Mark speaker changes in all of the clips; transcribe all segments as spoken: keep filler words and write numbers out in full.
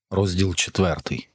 Speaker 1: Розділ четвертий.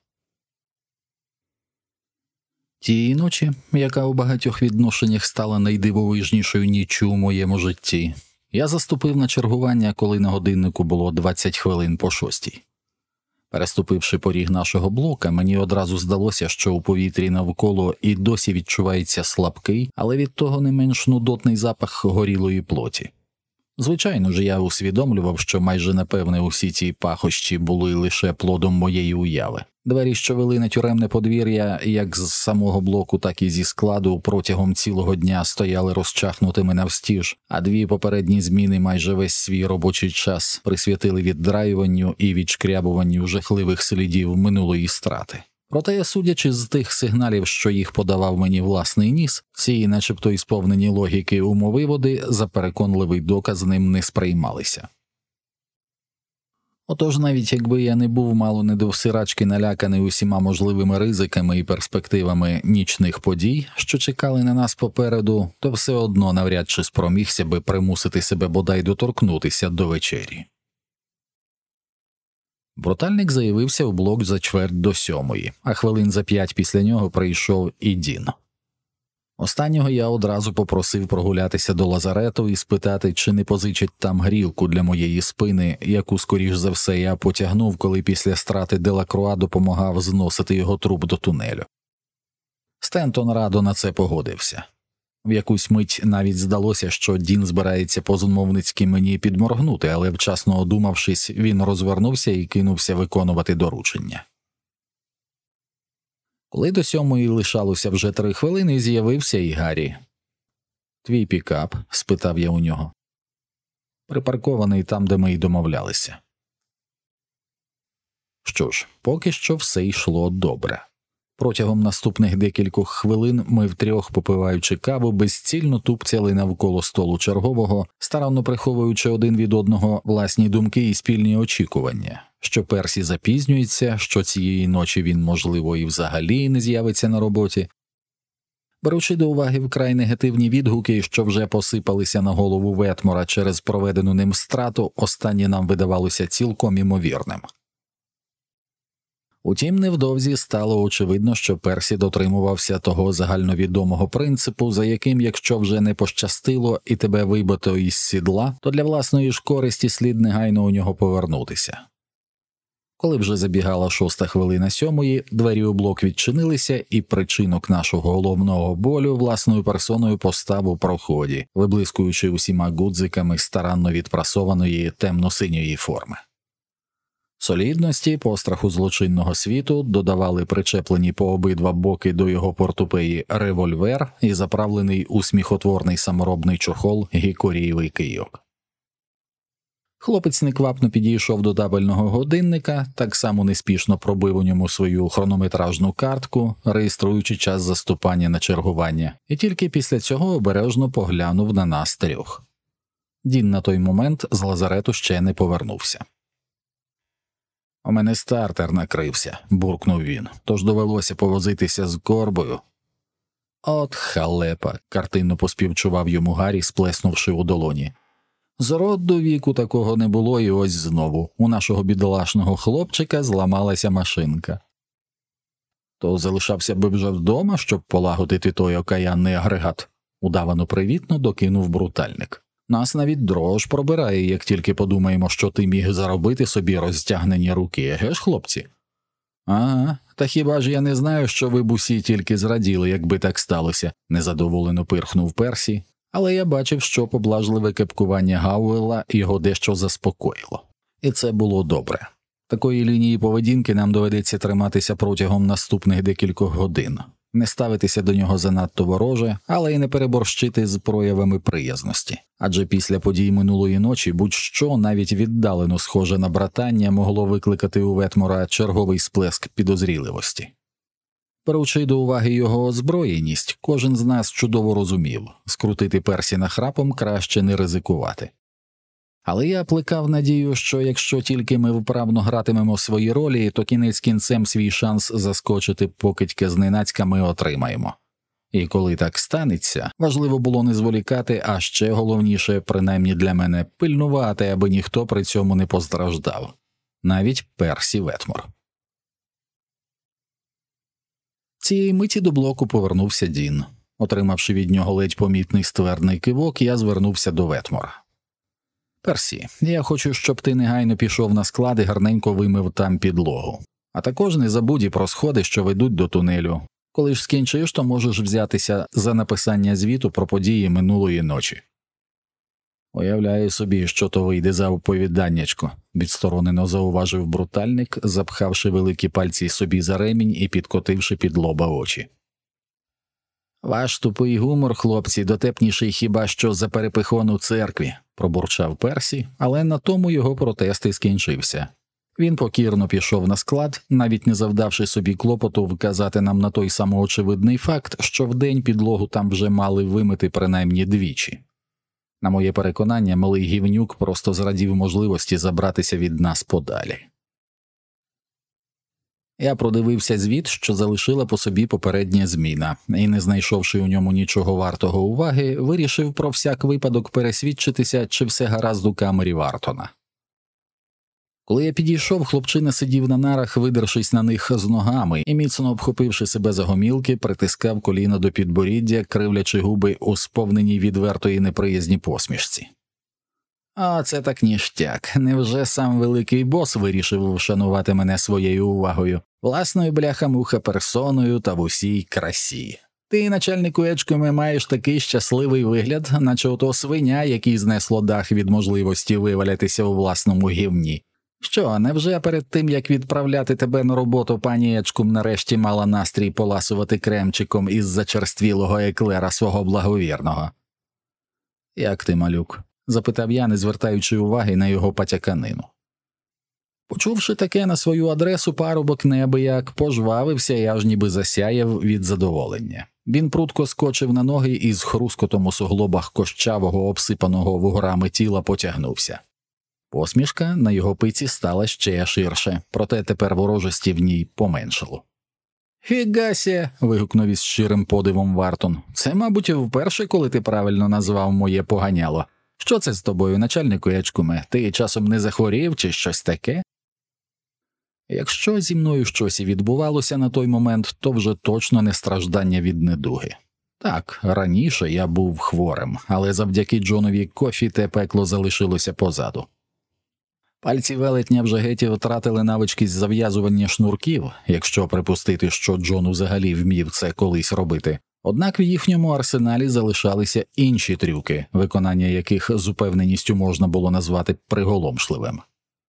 Speaker 1: Тієї ночі, яка у багатьох відношеннях стала найдивовижнішою ніччю у моєму житті, я заступив на чергування, коли на годиннику було двадцять хвилин по шостій. Переступивши поріг нашого блока, мені одразу здалося, що у повітрі навколо і досі відчувається слабкий, але від того не менш нудотний запах горілої плоті. Звичайно ж, я усвідомлював, що майже напевне усі ці пахощі були лише плодом моєї уяви. Двері, що вели на тюремне подвір'я, як з самого блоку, так і зі складу, протягом цілого дня стояли розчахнутими навстіж, а дві попередні зміни майже весь свій робочий час присвятили віддраюванню і відшкрябуванню жахливих слідів минулої страти. Проте, судячи з тих сигналів, що їх подавав мені власний ніс, ці начебто й сповнені логіки умовиводи за переконливий доказ ним не сприймалися. Отож, навіть якби я не був мало не до всирачки наляканий усіма можливими ризиками і перспективами нічних подій, що чекали на нас попереду, то все одно навряд чи спромігся би примусити себе бодай доторкнутися до вечері. Брутальник заявився в блок за чверть до сьомої, а хвилин за п'ять після нього прийшов і Дін. Останнього я одразу попросив прогулятися до лазарету і спитати, чи не позичать там грілку для моєї спини, яку, скоріш за все, я потягнув, коли після страти Делакруа допомагав зносити його труп до тунелю. Стентон радо на це погодився. В якусь мить навіть здалося, що Дін збирається по-змовницьки мені підморгнути, але вчасно одумавшись, він розвернувся і кинувся виконувати доручення. Коли до сьомої лишалося вже три хвилини, з'явився і Гаррі. «Твій пікап?» – спитав я у нього. «Припаркований там, де ми й домовлялися». Що ж, поки що все йшло добре. Протягом наступних декількох хвилин ми втрьох, попиваючи каву, безцільно тупцяли навколо столу чергового, старанно приховуючи один від одного власні думки і спільні очікування, що Персі запізнюється, що цієї ночі він, можливо, і взагалі не з'явиться на роботі. Беручи до уваги вкрай негативні відгуки, що вже посипалися на голову Ветмора через проведену ним страту, останнє нам видавалося цілком імовірним. Утім, невдовзі стало очевидно, що Персі дотримувався того загальновідомого принципу, за яким, якщо вже не пощастило і тебе вибито із сідла, то для власної ж користі слід негайно у нього повернутися. Коли вже забігала шоста хвилина сьомої, двері у блок відчинилися, і причинок нашого головного болю власною персоною постав у проході, виблискуючи усіма гудзиками старанно відпрасованої темно-синьої форми. Солідності, постраху злочинного світу додавали причеплені по обидва боки до його портупеї револьвер і заправлений у сміхотворний саморобний чохол гікорієвий кийок. Хлопець неквапно підійшов до табельного годинника, так само неспішно пробив у ньому свою хронометражну картку, реєструючи час заступання на чергування, і тільки після цього обережно поглянув на нас трьох. Дін на той момент з лазарету ще не повернувся. «У мене стартер накрився», – буркнув він, – «тож довелося повозитися з Корбою». «От халепа», – картинно поспівчував йому Гаррі, сплеснувши у долоні. «З роду віку такого не було, і ось знову. У нашого бідолашного хлопчика зламалася машинка». «То залишався би вже вдома, щоб полагодити той окаянний агрегат», – удавано привітно докинув брутальник. «Нас навіть дрож пробирає, як тільки подумаємо, що ти міг заробити собі розтягнені руки, еге ж, хлопці?» «Ага, та хіба ж я не знаю, що ви б усі тільки зраділи, якби так сталося», – незадоволено пирхнув Персі, але я бачив, що поблажливе кепкування Гауелла його дещо заспокоїло. І це було добре. Такої лінії поведінки нам доведеться триматися протягом наступних декількох годин. Не ставитися до нього занадто вороже, але й не переборщити з проявами приязності. Адже після подій минулої ночі будь-що, навіть віддалено схоже на братання, могло викликати у Ветмора черговий сплеск підозріливості. Беручи до уваги його озброєність, кожен з нас чудово розумів – скрутити Персі нахрапом краще не ризикувати. Але я плекав надію, що якщо тільки ми вправно гратимемо свої ролі, то кінець кінцем свій шанс заскочити покидьки зненацька ми отримаємо. І коли так станеться, важливо було не зволікати, а ще головніше, принаймні для мене, пильнувати, аби ніхто при цьому не постраждав. Навіть Персі Ветмор. Цієї миті до блоку повернувся Дін. Отримавши від нього ледь помітний ствердний кивок, я звернувся до Ветмора. «Персі, я хочу, щоб ти негайно пішов на склад і гарненько вимив там підлогу. А також не забудь і про сходи, що ведуть до тунелю. Коли ж скінчиш, то можеш взятися за написання звіту про події минулої ночі». «Уявляю собі, що то вийде за оповіданнячко», – відсторонено зауважив брутальник, запхавши великі пальці собі за ремінь і підкотивши під лоба очі. «Ваш тупий гумор, хлопці, дотепніший хіба що за перепихон у церкві», – пробурчав Персі, але на тому його протест і скінчився. Він покірно пішов на склад, навіть не завдавши собі клопоту вказати нам на той самоочевидний факт, що вдень підлогу там вже мали вимити принаймні двічі. На моє переконання, малий гівнюк просто зрадів можливості забратися від нас подалі. Я продивився звіт, що залишила по собі попередня зміна, і, не знайшовши у ньому нічого вартого уваги, вирішив про всяк випадок пересвідчитися, чи все гаразд у камері Вартона. Коли я підійшов, хлопчина сидів на нарах, видершись на них з ногами, і, міцно обхопивши себе за гомілки, притискав коліна до підборіддя, кривлячи губи у сповненій відвертої неприязні посмішці. «А це так ніштяк. Невже сам великий бос вирішив вшанувати мене своєю увагою, власною бляха-муха персоною та в усій красі? Ти, начальнику Ечкоме, маєш такий щасливий вигляд, наче ото свиня, який знесло дах від можливості вивалятися у власному гівні. Що, невже перед тим, як відправляти тебе на роботу, пані Ечкум нарешті мала настрій поласувати кремчиком із зачерствілого еклера свого благовірного?» «Як ти, малюк?» – запитав я, не звертаючи уваги на його патяканину. Почувши таке на свою адресу, парубок неабияк пожвавився і аж ніби засяяв від задоволення. Він прудко скочив на ноги і з хрускотом у суглобах кощавого, обсипаного вугорами тіла потягнувся. Посмішка на його пиці стала ще ширше, проте тепер ворожості в ній поменшало. «Фігася!» – вигукнув із щирим подивом Вартон. «Це, мабуть, вперше, коли ти правильно назвав моє поганяло. Що це з тобою, начальнику Ечкуме? Ти часом не захворів чи щось таке?» Якщо зі мною щось і відбувалося на той момент, то вже точно не страждання від недуги. Так, раніше я був хворим, але завдяки Джонові Кофі те пекло залишилося позаду. Пальці велетня вже геть втратили навички з зав'язування шнурків, якщо припустити, що Джон взагалі вмів це колись робити. Однак в їхньому арсеналі залишалися інші трюки, виконання яких з упевненістю можна було назвати приголомшливим.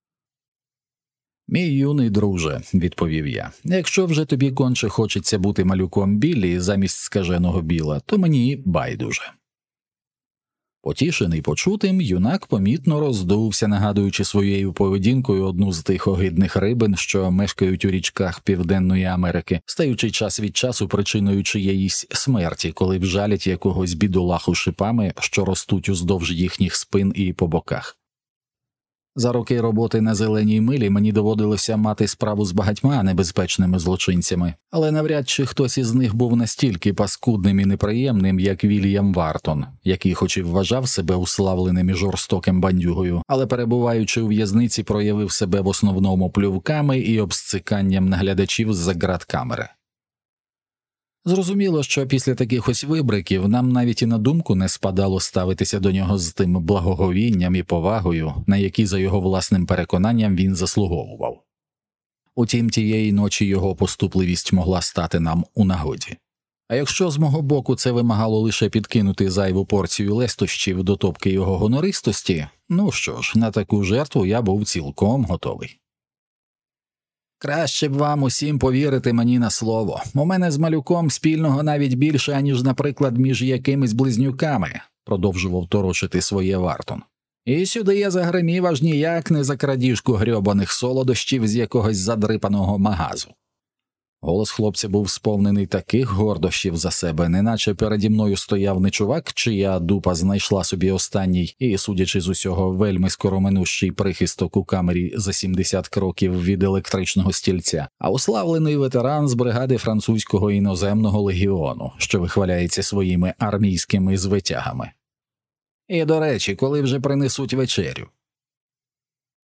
Speaker 1: «Мій юний друже», – відповів я, – «якщо вже тобі конче хочеться бути малюком Біллі замість скаженого Біла, то мені байдуже». Потішений почутим, юнак помітно роздувся, нагадуючи своєю поведінкою одну з тих огидних рибин, що мешкають у річках Південної Америки, стаючи час від часу причиною чиєїсь смерті, коли вжалять якогось бідолаху шипами, що ростуть уздовж їхніх спин і по боках. За роки роботи на «Зеленій милі» мені доводилося мати справу з багатьма небезпечними злочинцями, але навряд чи хтось із них був настільки паскудним і неприємним, як Вільям Вартон, який хоч і вважав себе уславленим і жорстоким бандюгою, але перебуваючи у в'язниці проявив себе в основному плювками і обсциканням наглядачів з-за ґрат камери. Зрозуміло, що після таких ось вибриків нам навіть і на думку не спадало ставитися до нього з тим благоговінням і повагою, на які за його власним переконанням він заслуговував. Утім, тієї ночі його поступливість могла стати нам у нагоді. А якщо з мого боку це вимагало лише підкинути зайву порцію лестощів до топки його гонористості, ну що ж, на таку жертву я був цілком готовий. «Краще б вам усім повірити мені на слово. У мене з малюком спільного навіть більше, аніж, наприклад, між якимись близнюками», – продовжував торочити своє Вартон. «І сюди я загримів аж ніяк не за крадіжку грьобаних солодощів з якогось задрипаного магазу». Голос хлопця був сповнений таких гордощів за себе, неначе переді мною стояв не чувак, чия дупа знайшла собі останній і, судячи з усього, вельми скороминущий прихисток у камері за сімдесят кроків від електричного стільця, а уславлений ветеран з бригади французького іноземного легіону, що вихваляється своїми армійськими звитягами. І, до речі, коли вже принесуть вечерю?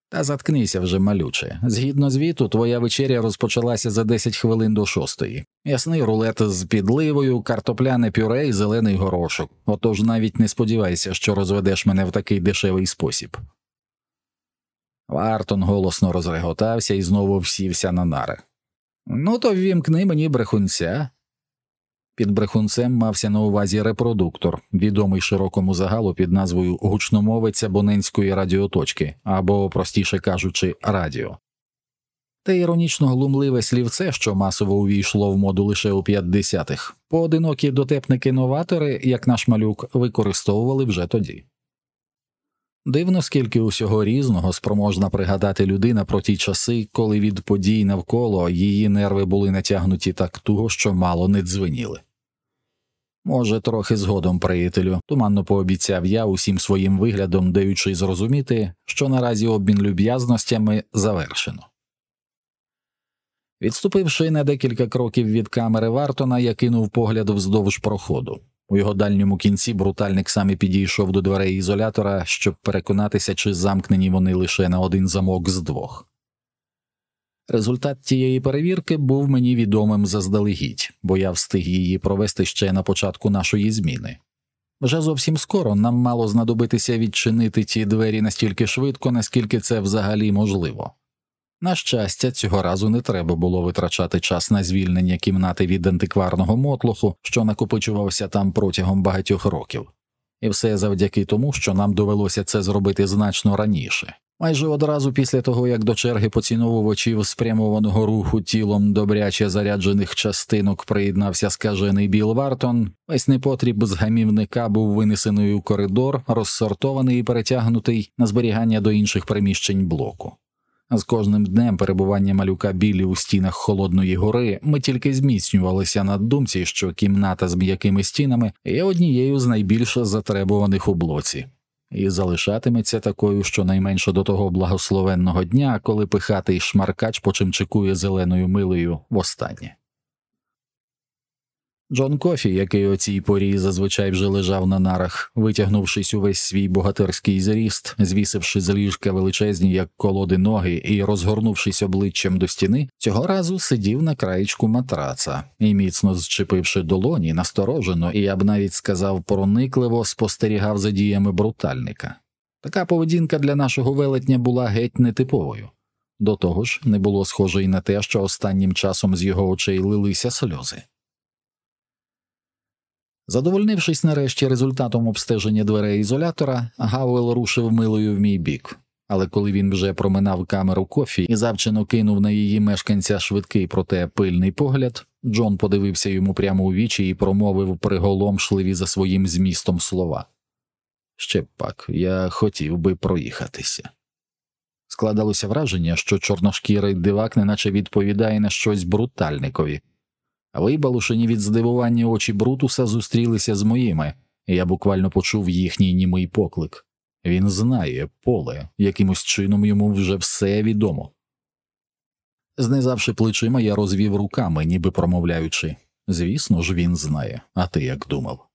Speaker 1: Та заткнися вже, малюче. Згідно звіту, твоя вечеря розпочалася за десять хвилин до шостої. Ясний рулет з підливою, картопляне пюре і зелений горошок. Отож навіть не сподівайся, що розведеш мене в такий дешевий спосіб. Вартон голосно розреготався і знову всівся на нари. Ну то ввімкни мені брехунця. Під брехунцем мався на увазі репродуктор, відомий широкому загалу під назвою гучномовець абонентської радіоточки, або, простіше кажучи, радіо. Те іронічно-глумливе слівце, що масово увійшло в моду лише у п'ятдесятих, поодинокі дотепники-новатори, як наш малюк, використовували вже тоді. Дивно, скільки усього різного спроможна пригадати людина про ті часи, коли від подій навколо її нерви були натягнуті так туго, що мало не дзвеніли. Може, трохи згодом, приятелю, туманно пообіцяв я усім своїм виглядом, даючи зрозуміти, що наразі обмін люб'язностями завершено. Відступивши на декілька кроків від камери Вартона, я кинув погляд вздовж проходу. У його дальньому кінці брутальник саме підійшов до дверей ізолятора, щоб переконатися, чи замкнені вони лише на один замок з двох. Результат тієї перевірки був мені відомим заздалегідь, бо я встиг її провести ще на початку нашої зміни. Вже зовсім скоро нам мало знадобитися відчинити ті двері настільки швидко, наскільки це взагалі можливо. На щастя, цього разу не треба було витрачати час на звільнення кімнати від антикварного мотлоху, що накопичувався там протягом багатьох років. І все завдяки тому, що нам довелося це зробити значно раніше. Майже одразу після того, як до черги поціновувачів спрямованого руху тілом добряче заряджених частинок приєднався скажений Білл Вартон, весь непотріб з гамівника був винесений у коридор, розсортований і перетягнутий на зберігання до інших приміщень блоку. З кожним днем перебування малюка Біллі у стінах Холодної гори ми тільки зміцнювалися на думці, що кімната з м'якими стінами є однією з найбільш затребуваних у блоці. І залишатиметься такою щонайменше до того благословенного дня, коли пихатий шмаркач почимчикує зеленою милою востаннє. Джон Кофі, який о цій порі зазвичай вже лежав на нарах, витягнувшись увесь свій богатирський зріст, звісивши з ліжка величезні, як колоди, ноги і розгорнувшись обличчям до стіни, цього разу сидів на краєчку матраца і, міцно зчепивши долоні, насторожено і, я б навіть сказав, проникливо спостерігав за діями брутальника. Така поведінка для нашого велетня була геть нетиповою. До того ж, не було схоже й на те, що останнім часом з його очей лилися сльози. Задовольнившись нарешті результатом обстеження дверей ізолятора, Гауел рушив милою в мій бік. Але коли він вже проминав камеру Кофі і завчено кинув на її мешканця швидкий, проте пильний погляд, Джон подивився йому прямо у вічі і промовив приголомшливі за своїм змістом слова. «Ще пак, я хотів би проїхатися». Складалося враження, що чорношкірий дивак неначе відповідає на щось брутальникові. А вибалушені від здивування очі Брутуса зустрілися з моїми, і я буквально почув їхній німий поклик. Він знає поле, якимось чином йому вже все відомо. Знизавши плечима, я розвів руками, ніби промовляючи: «Звісно ж він знає, а ти як думав?»